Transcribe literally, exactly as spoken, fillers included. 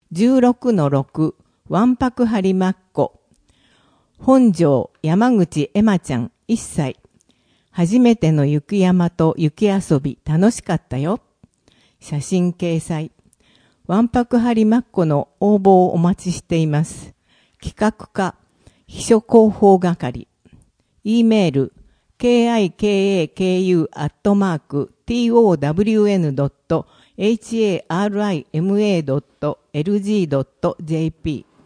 じゅうろくのろく わんぱくはりまっこ。本庄山口エマちゃんいっさい。初めての雪山と雪遊び楽しかったよ。写真掲載。わんぱくはりまっこの応募をお待ちしています。企画課、秘書広報係。e メール、kikaku アットマーク town.harima.lg.jp